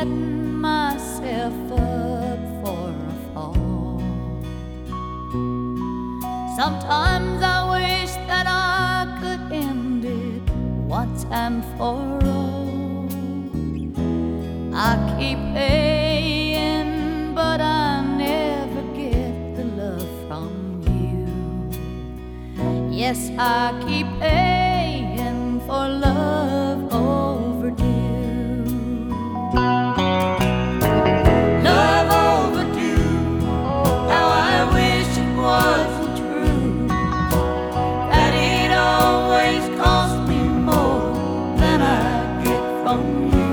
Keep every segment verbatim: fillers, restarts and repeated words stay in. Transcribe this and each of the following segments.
setting myself up for a fall. Sometimes I wish that I could end it once and for all. I keep paying, but I never get the love from you. Yes, I keep paying for love overdue. Love overdue, how I wish it wasn't true, that it always cost me more than I get from you.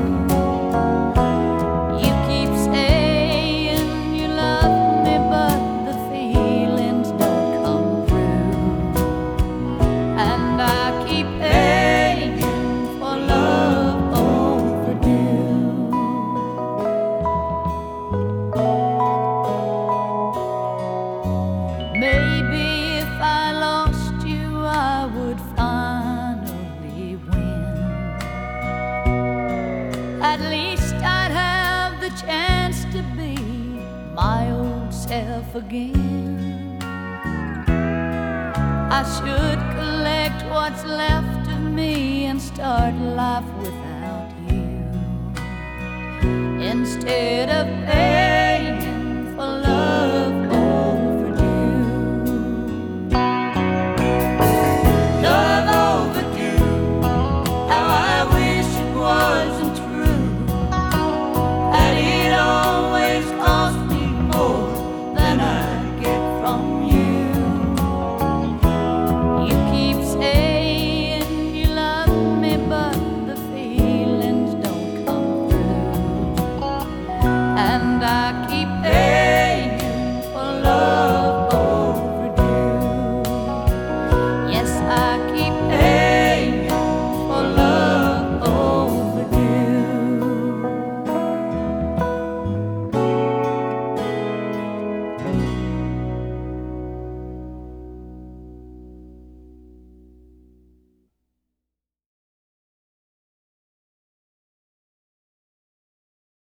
You keep saying you love me, but the feelings don't come through, and I keep paying for love overdue. Maybe if I lost you, I would finally win. At least I'd have the chance to be my old self again. I should collect what's left of me and start life without you, instead of paying